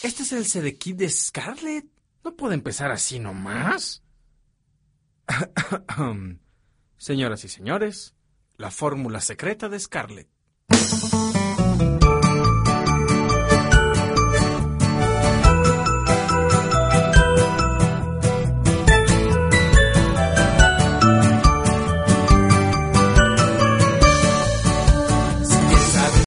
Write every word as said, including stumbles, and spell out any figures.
Este es el Sedekit de Scarlett. No puede empezar así nomás. Señoras y señores, la fórmula secreta de Scarlett.